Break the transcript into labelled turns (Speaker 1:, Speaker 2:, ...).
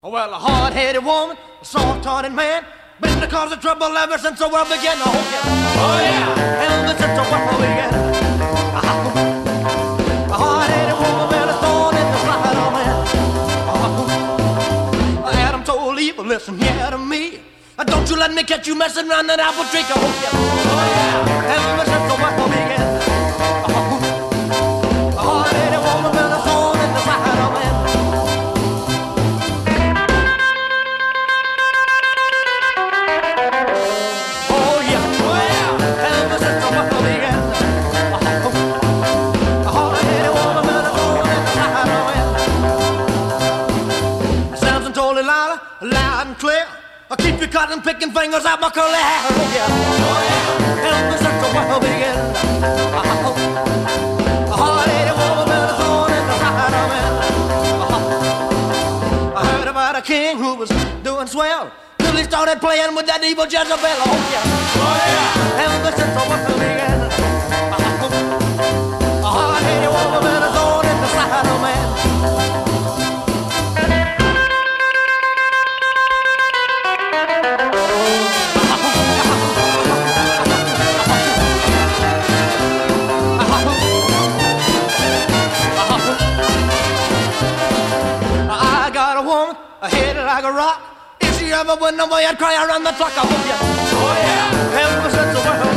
Speaker 1: Well, a hard-headed woman, a soft-hearted man, been the cause of trouble ever since the world began. Oh yeah, ever since the world began. A hard-headed woman, been a thorn in the side of man. Adam told Eve, listen here to me. Don't you let me catch you messing around that apple tree. Oh yeah, ever since the world began. A hard-headed woman, been a thorn in the side of man. Loud and clear, I keep you cutting, picking fingers out my curly hair. Oh yeah, help me since the world began. A hard-headed woman with a thorn in the side of man. I heard about a king who was doing swell till he started playing with that evil Jezebel. Oh yeah, help me since the world began. A hard-headed woman with a thorn in the side of man. I hit it like a rock. If she ever went away, I'd cry around the clock. I hope you. Oh yeah, ever since the world